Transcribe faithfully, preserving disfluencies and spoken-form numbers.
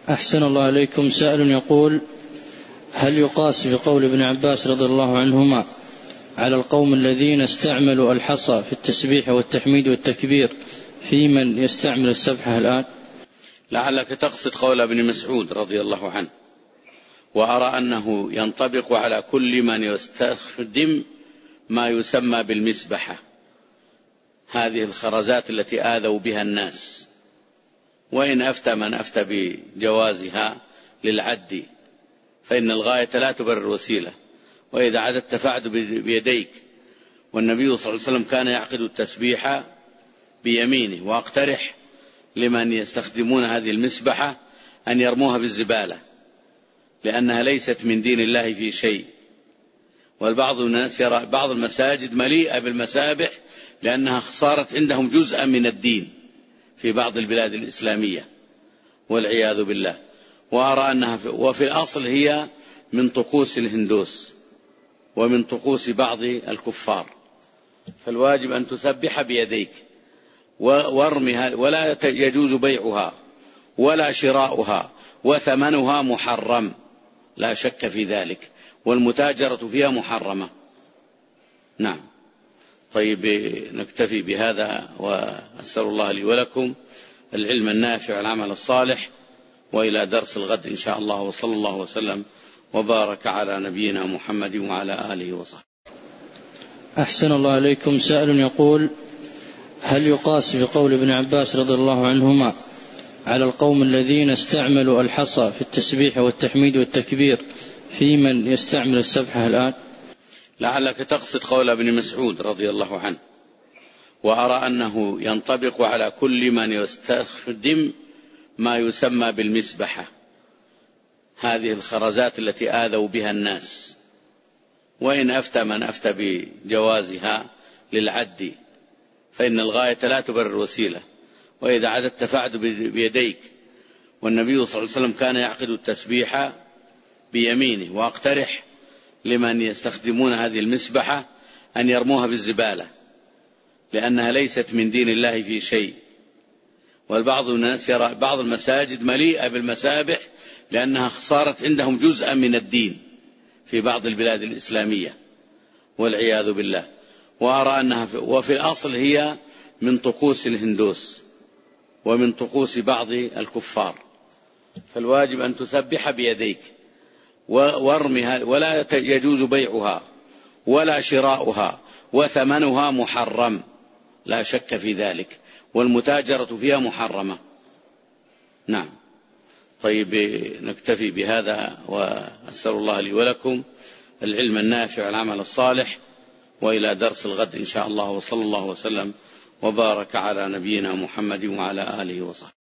أحسن الله عليكم. سائل يقول: هل يقاس بقول ابن عباس رضي الله عنهما على القوم الذين استعملوا الحصى في التسبيح والتحميد والتكبير في من يستعمل السبحة الآن؟ لعلك تقصد قول ابن مسعود رضي الله عنه، وأرى أنه ينطبق على كل من يستخدم ما يسمى بالمسبحة، هذه الخرزات التي آذوا بها الناس، وإن أفتى من أفتى بجوازها للعد، فإن الغاية لا تبرر الوسيلة، وإذا عددت فاعد بيديك. والنبي صلى الله عليه وسلم كان يعقد التسبيح بيمينه. وأقترح لمن يستخدمون هذه المسبحة أن يرموها في الزبالة، لأنها ليست من دين الله في شيء. والبعض من الناس يرى بعض المساجد مليئة بالمسابح لأنها صارت عندهم جزءا من الدين في بعض البلاد الإسلامية والعياذ بالله. وأرى أنها في وفي الأصل هي من طقوس الهندوس ومن طقوس بعض الكفار، فالواجب أن تسبح بيديك وارمها، ولا يجوز بيعها ولا شراؤها، وثمنها محرم لا شك في ذلك، والمتاجرة فيها محرمة. نعم. طيب، نكتفي بهذا، وأسأل الله لي ولكم العلم النافع والعمل الصالح، وإلى درس الغد إن شاء الله، وصلى الله وسلم وبارك على نبينا محمد وعلى آله وصحبه. أحسن الله عليكم. سائل يقول: هل يقاس بقول ابن عباس رضي الله عنهما على القوم الذين استعملوا الحصى في التسبيح والتحميد والتكبير في من يستعمل السبحة الآن؟ لعلك تقصد قول ابن مسعود رضي الله عنه، وأرى أنه ينطبق على كل من يستخدم ما يسمى بالمسبحة، هذه الخرزات التي آذوا بها الناس، وإن أفتى من أفتى بجوازها للعد، فإن الغاية لا تبرر الوسيلة، وإذا عددت فاعد بيديك. والنبي صلى الله عليه وسلم كان يعقد التسبيح بيمينه. وأقترح لمن يستخدمون هذه المسبحة أن يرموها في الزبالة، لأنها ليست من دين الله في شيء. والبعض من الناس يرى بعض المساجد مليئة بالمسابح لأنها صارت عندهم جزءا من الدين في بعض البلاد الإسلامية والعياذ بالله. وأرى أنها في وفي الأصل هي من طقوس الهندوس ومن طقوس بعض الكفار، فالواجب أن تسبح بيديك وارمها، ولا يجوز بيعها ولا شراؤها، وثمنها محرم لا شك في ذلك، والمتاجرة فيها محرمة. نعم. طيب، نكتفي بهذا، وأسأل الله لي ولكم العلم النافع والعمل الصالح، وإلى درس الغد إن شاء الله، وصلى الله وسلم وبارك على نبينا محمد وعلى آله وصحبه.